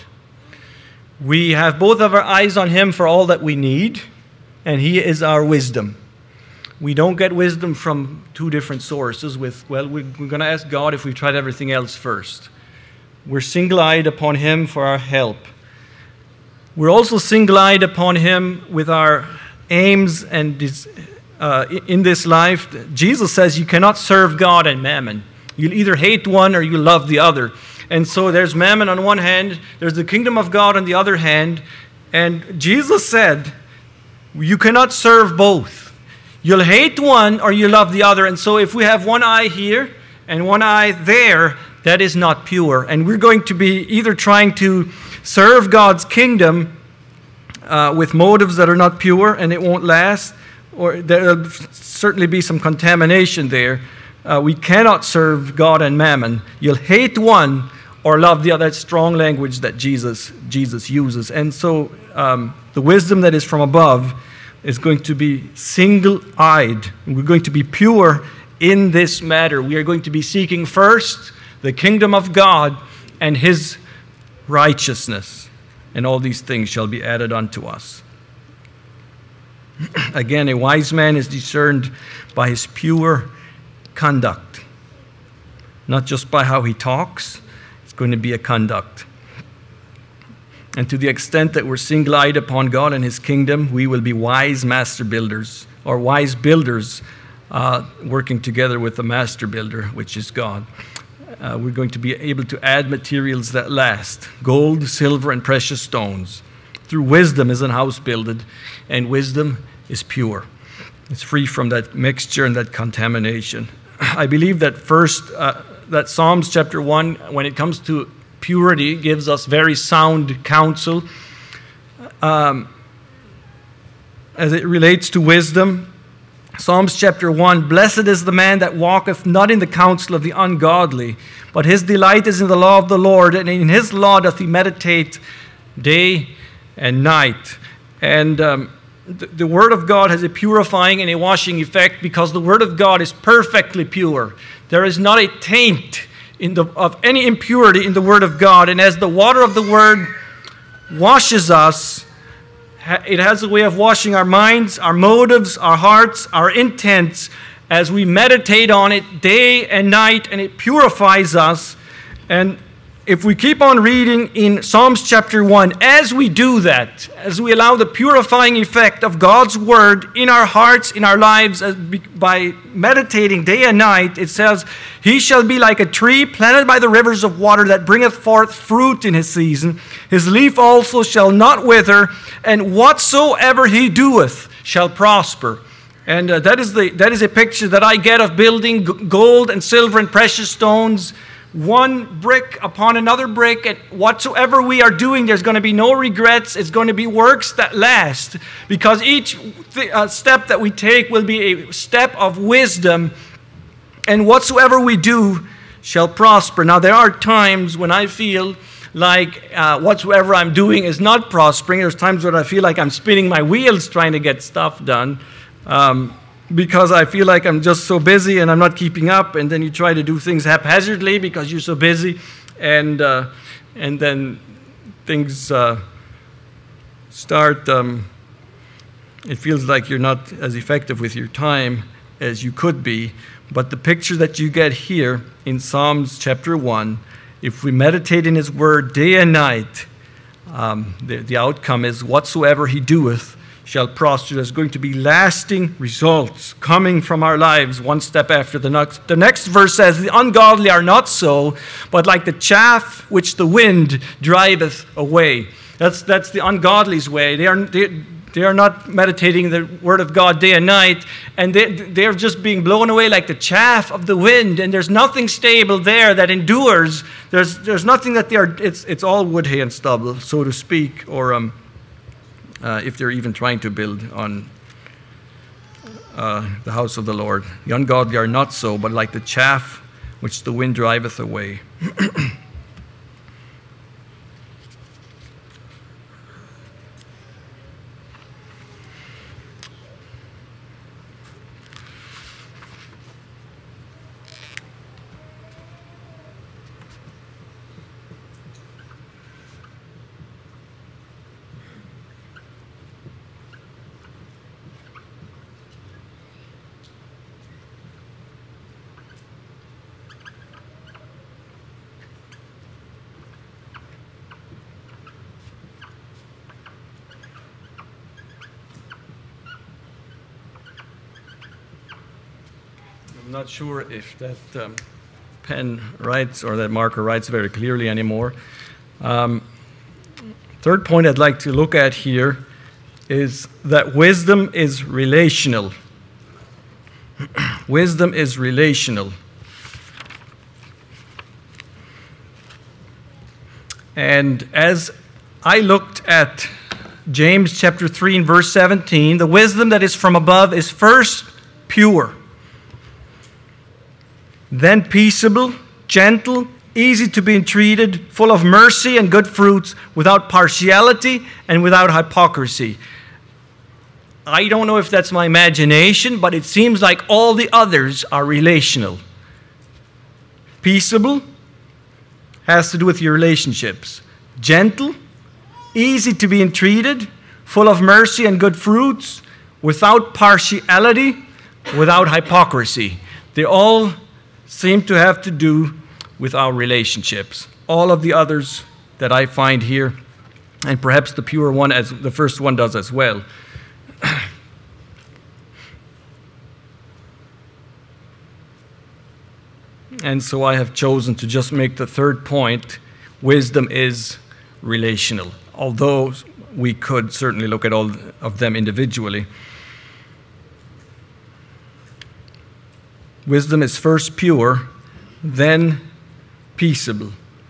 We have both of our eyes on Him for all that we need, and He is our wisdom. We don't get wisdom from two different sources we're going to ask God if we've tried everything else first. We're single-eyed upon Him for our help. We're also single-eyed upon Him with our aims and in this life. Jesus says you cannot serve God and mammon. You'll either hate one or you love the other. And so there's mammon on one hand, there's the kingdom of God on the other hand, and Jesus said you cannot serve both. You'll hate one or you love the other. And so if we have one eye here and one eye there, that is not pure. And we're going to be either trying to serve God's kingdom with motives that are not pure and it won't last, or there'll certainly be some contamination there. We cannot serve God and mammon. You'll hate one or love the other. That's strong language that Jesus uses. And so the wisdom that is from above is going to be single-eyed. We're going to be pure in this matter. We are going to be seeking first the kingdom of God and His righteousness. And all these things shall be added unto us. Again, a wise man is discerned by his pure conduct. Not just by how he talks, it's going to be a conduct. And to the extent that we're single-eyed upon God and His kingdom, we will be wise master builders, or wise builders working together with the master builder, which is God. We're going to be able to add materials that last, gold, silver, and precious stones. Through wisdom is an house builded, and wisdom is pure. It's free from that mixture and that contamination. I believe that that Psalms chapter 1, when it comes to purity, gives us very sound counsel as it relates to wisdom. Psalms chapter 1, blessed is the man that walketh not in the counsel of the ungodly, but his delight is in the law of the Lord, and in His law doth he meditate day and night. And the Word of God has a purifying and a washing effect because the Word of God is perfectly pure. There is not a taint of any impurity in the Word of God. And as the water of the Word washes us, it has a way of washing our minds, our motives, our hearts, our intents as we meditate on it day and night, and it purifies us. And if we keep on reading in Psalms chapter 1, as we do that, as we allow the purifying effect of God's Word in our hearts, in our lives, by meditating day and night, it says, He shall be like a tree planted by the rivers of water that bringeth forth fruit in his season. His leaf also shall not wither, and whatsoever he doeth shall prosper. And that is a picture that I get of building gold and silver and precious stones one brick upon another brick, and whatsoever we are doing, there's going to be no regrets. It's going to be works that last, because each step that we take will be a step of wisdom, and whatsoever we do shall prosper. Now, there are times when I feel like whatsoever I'm doing is not prospering. There's times when I feel like I'm spinning my wheels trying to get stuff done, because I feel like I'm just so busy and I'm not keeping up, and then you try to do things haphazardly because you're so busy, and then things start, it feels like you're not as effective with your time as you could be. But the picture that you get here in Psalms chapter 1, if we meditate in His Word day and night, the outcome is whatsoever He doeth shall prosper. There's going to be lasting results coming from our lives one step after the next. The next verse says, the ungodly are not so, but like the chaff which the wind driveth away. That's the ungodly's way. They are not meditating the Word of God day and night, and they're just being blown away like the chaff of the wind, and there's nothing stable there that endures. There's nothing that they are, it's all wood, hay, and stubble, so to speak, or if they're even trying to build on the house of the Lord. The ungodly are not so, but like the chaff which the wind driveth away. I'm not sure if that pen writes or that marker writes very clearly anymore. Third point I'd like to look at here is that wisdom is relational. Wisdom is relational. And as I looked at James chapter 3 and verse 17, the wisdom that is from above is first pure, then peaceable, gentle, easy to be entreated, full of mercy and good fruits, without partiality and without hypocrisy. I don't know if that's my imagination, but it seems like all the others are relational. Peaceable has to do with your relationships. Gentle, easy to be entreated, full of mercy and good fruits, without partiality, without hypocrisy. They all seem to have to do with our relationships. All of the others that I find here, and perhaps the pure one, as the first one does as well. And so I have chosen to just make the third point: wisdom is relational, although we could certainly look at all of them individually. Wisdom is first pure, then peaceable.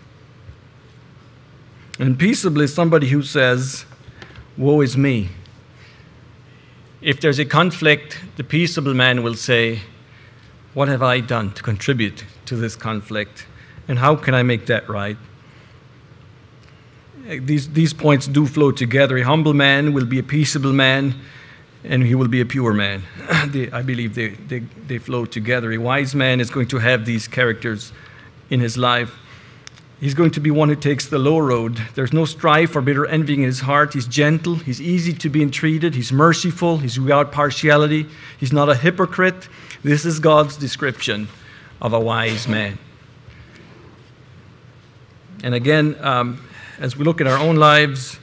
And peaceable is somebody who says, woe is me. If there's a conflict, the peaceable man will say, what have I done to contribute to this conflict? And how can I make that right? These points do flow together. A humble man will be a peaceable man, and he will be a pure man. I believe they flow together. A wise man is going to have these characters in his life. He's going to be one who takes the low road. There's no strife or bitter envying in his heart. He's gentle. He's easy to be entreated. He's merciful. He's without partiality. He's not a hypocrite. This is God's description of a wise man. And again, as we look at our own lives,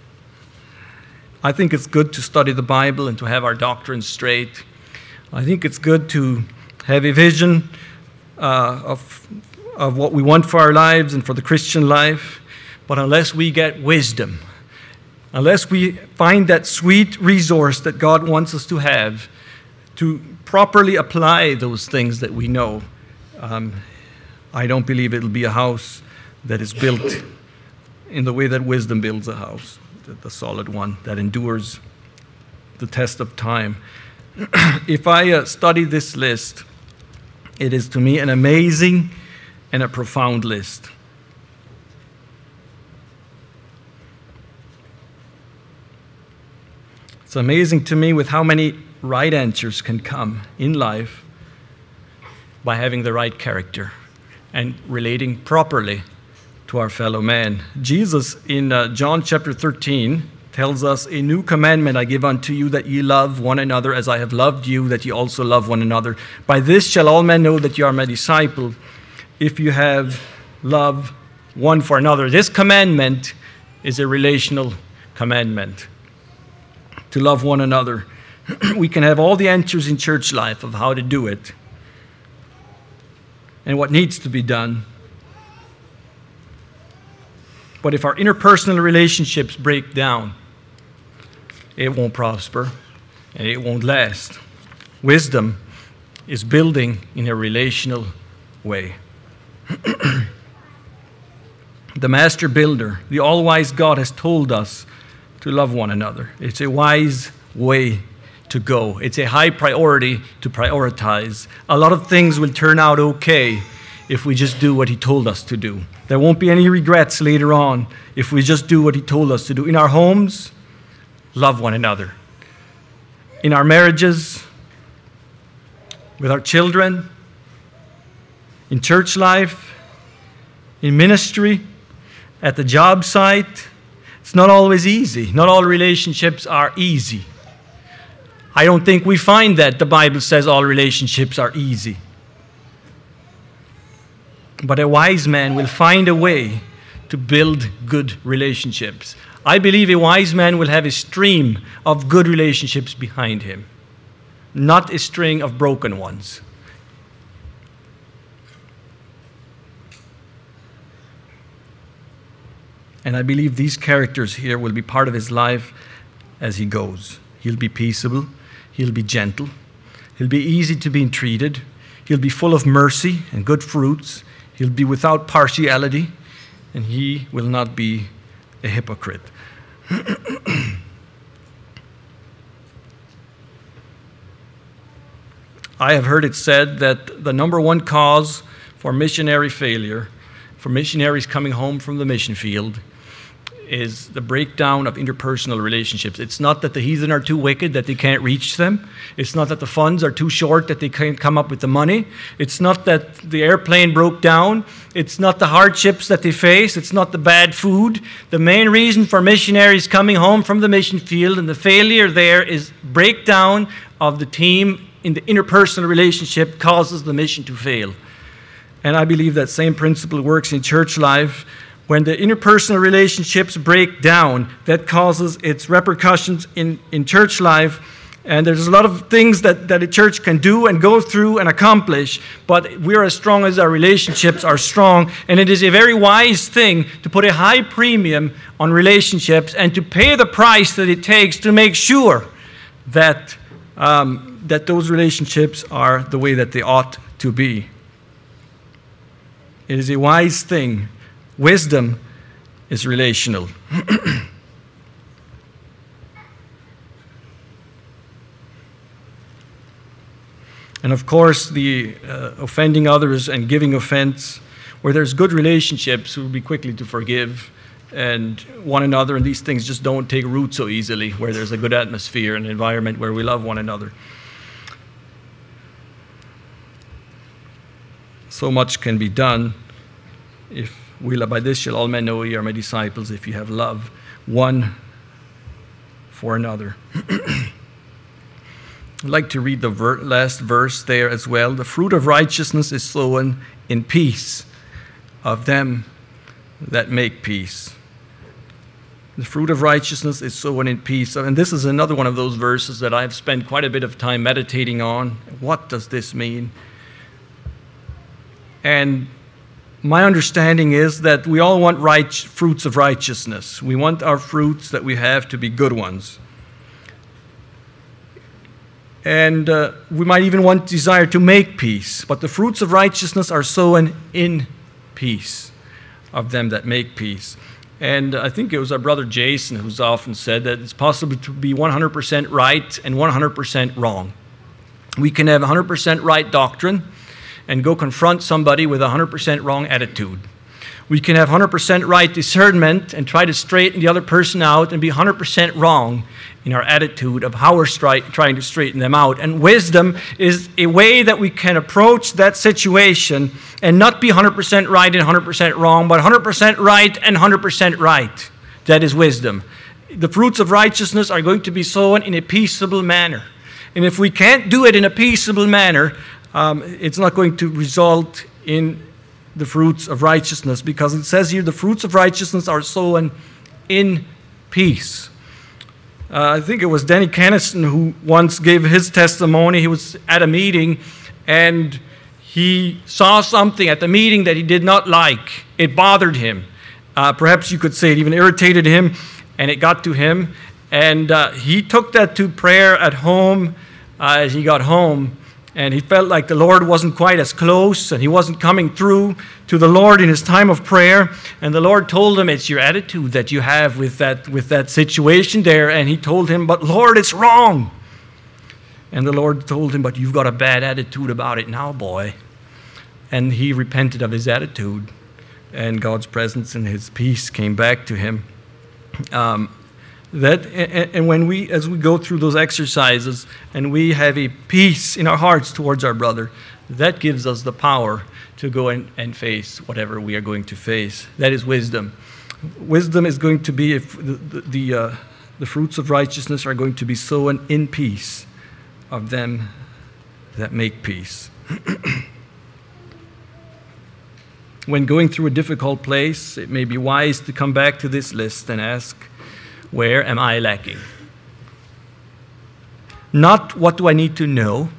I think it's good to study the Bible and to have our doctrine straight. I think it's good to have a vision of what we want for our lives and for the Christian life. But unless we get wisdom, unless we find that sweet resource that God wants us to have to properly apply those things that we know, I don't believe it'll be a house that is built in the way that wisdom builds a house, the solid one that endures the test of time. If I study this list, it is to me an amazing and a profound list. It's amazing to me with how many right answers can come in life by having the right character and relating properly to our fellow man. Jesus in John chapter 13 tells us, "A new commandment I give unto you, that ye love one another as I have loved you, that ye also love one another. By this shall all men know that ye are my disciples, if you have love one for another." This commandment is a relational commandment, to love one another. We can have all the answers in church life of how to do it and what needs to be done. But if our interpersonal relationships break down, it won't prosper and it won't last. Wisdom is building in a relational way. The master builder, the all-wise God, has told us to love one another. It's a wise way to go. It's a high priority to prioritize. A lot of things will turn out okay if we just do what he told us to do. There won't be any regrets later on if we just do what he told us to do. In our homes, love one another. In our marriages, with our children, in church life, in ministry, at the job site. It's not always easy. Not all relationships are easy. I don't think we find that the Bible says all relationships are easy. But a wise man will find a way to build good relationships. I believe a wise man will have a stream of good relationships behind him, not a string of broken ones. And I believe these characters here will be part of his life as he goes. He'll be peaceable. He'll be gentle. He'll be easy to be entreated. He'll be full of mercy and good fruits. He'll be without partiality. And he will not be a hypocrite. I have heard it said that the number one cause for missionary failure, for missionaries coming home from the mission field, is the breakdown of interpersonal relationships. It's not that the heathen are too wicked that they can't reach them. It's not that the funds are too short that they can't come up with the money. It's not that the airplane broke down. It's not the hardships that they face. It's not the bad food. The main reason for missionaries coming home from the mission field and the failure there is breakdown of the team in the interpersonal relationship causes the mission to fail. And I believe that same principle works in church life. When the interpersonal relationships break down, that causes its repercussions in church life. And there's a lot of things that a church can do and go through and accomplish, but we're as strong as our relationships are strong. And it is a very wise thing to put a high premium on relationships and to pay the price that it takes to make sure that, that those relationships are the way that they ought to be. It is a wise thing. Wisdom is relational. And of course, the offending others and giving offense, where there's good relationships, we'll be quickly to forgive and one another, and these things just don't take root so easily, where there's a good atmosphere and environment where we love one another. So much can be done if by this shall all men know ye are my disciples, if you have love one for another. I'd like to read the last verse there as well. The fruit of righteousness is sown in peace of them that make peace. The fruit of righteousness is sown in peace. And this is another one of those verses that I've spent quite a bit of time meditating on. What does this mean? And my understanding is that we all want fruits of righteousness. We want our fruits that we have to be good ones. And we might even want desire to make peace. But the fruits of righteousness are sown in peace of them that make peace. And I think it was our brother Jason who's often said that it's possible to be 100% right and 100% wrong. We can have 100% right doctrine and go confront somebody with a 100% wrong attitude. We can have 100% right discernment and try to straighten the other person out and be 100% wrong in our attitude of how we're trying to straighten them out. And wisdom is a way that we can approach that situation and not be 100% right and 100% wrong, but 100% right and 100% right. That is wisdom. The fruits of righteousness are going to be sown in a peaceable manner. And if we can't do it in a peaceable manner, it's not going to result in the fruits of righteousness, because it says here the fruits of righteousness are sown in peace. I think it was Danny Kennison who once gave his testimony. He was at a meeting and he saw something at the meeting that he did not like. It bothered him. Perhaps you could say it even irritated him, and it got to him. And he took that to prayer at home as he got home. And he felt like the Lord wasn't quite as close, and he wasn't coming through to the Lord in his time of prayer. And the Lord told him, it's your attitude that you have with that situation there. And he told him, but Lord, it's wrong. And the Lord told him, but you've got a bad attitude about it now, boy. And he repented of his attitude, and God's presence and his peace came back to him. And when as we go through those exercises and we have a peace in our hearts towards our brother, that gives us the power to go and face whatever we are going to face. That is wisdom. Wisdom is going to be, if the fruits of righteousness are going to be sown in peace of them that make peace. When going through a difficult place, it may be wise to come back to this list and ask, where am I lacking? Not what do I need to know?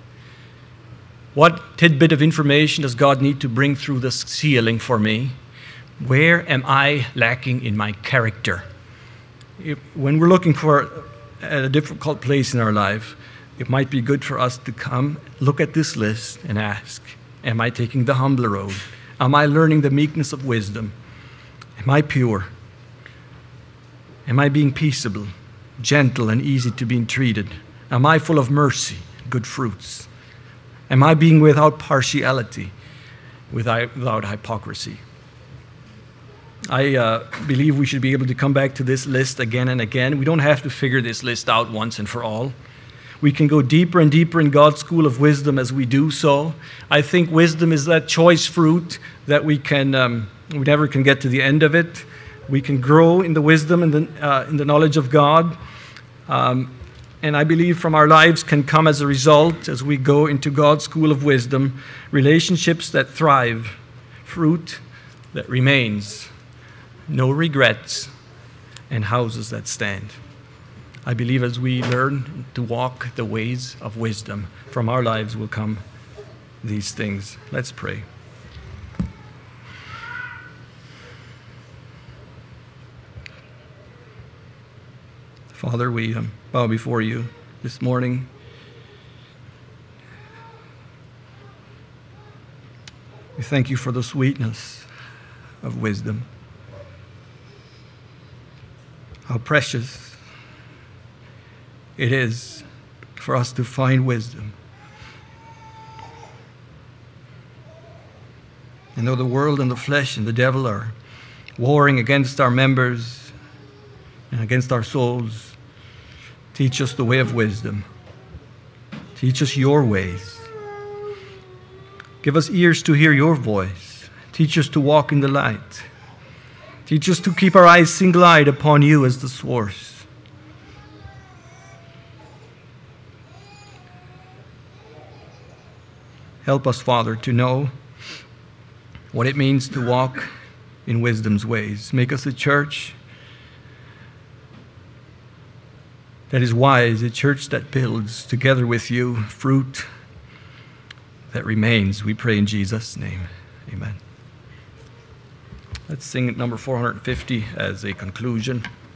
What tidbit of information does God need to bring through the ceiling for me? Where am I lacking in my character? When we're looking for a difficult place in our life, it might be good for us to come, look at this list and ask, am I taking the humbler road? Am I learning the meekness of wisdom? Am I pure? Am I being peaceable, gentle, and easy to be entreated? Am I full of mercy, good fruits? Am I being without partiality, without hypocrisy? I believe we should be able to come back to this list again and again. We don't have to figure this list out once and for all. We can go deeper and deeper in God's school of wisdom as we do so. I think wisdom is that choice fruit that we never can get to the end of it. We can grow in the wisdom and in the knowledge of God. And I believe from our lives can come as a result, as we go into God's school of wisdom, relationships that thrive, fruit that remains, no regrets, and houses that stand. I believe as we learn to walk the ways of wisdom, from our lives will come these things. Let's pray. Father, we bow before you this morning. We thank you for the sweetness of wisdom. How precious it is for us to find wisdom. And though the world and the flesh and the devil are warring against our members and against our souls, teach us the way of wisdom. Teach us your ways. Give us ears to hear your voice. Teach us to walk in the light. Teach us to keep our eyes single-eyed upon you as the source. Help us, Father, to know what it means to walk in wisdom's ways. Make us a church that is wise, a church that builds together with you fruit that remains. We pray in Jesus' name. Amen. Let's sing number 450 as a conclusion.